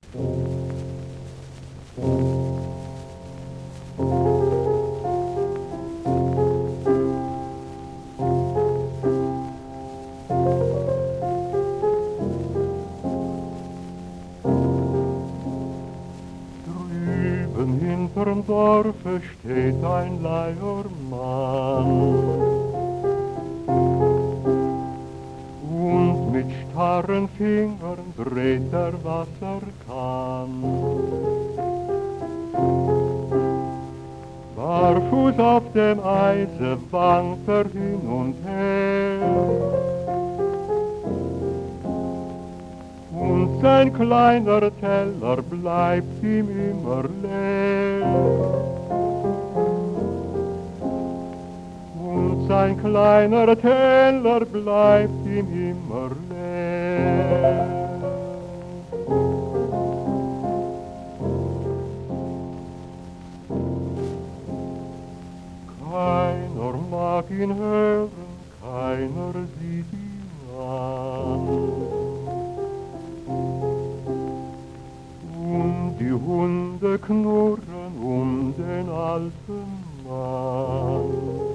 Drüben hinterm Dorfe steht ein Leiermann und mit starren Fingern dreht er, was er kann. Barfuß auf dem Eise wankt er hin und her, und sein kleiner Teller bleibt ihm immer leer. Und sein kleiner Teller bleibt ihm immer leer. Keiner mag ihn hören, keiner sieht ihn an. Und die Hunde knurren um den alten Mann.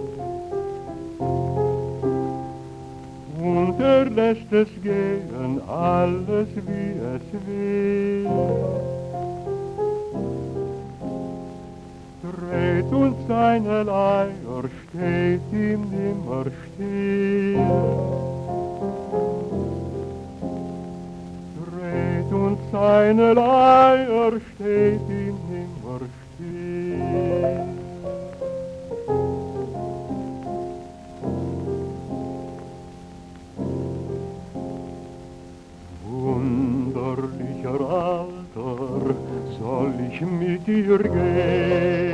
Und er lässt es gehen, alles wie es will. Dreht und seine Leier steht ihm nimmer still. Dreht und seine Leier steht ihm nimmer still. Wunderlicher Alter, soll ich mit dir gehen?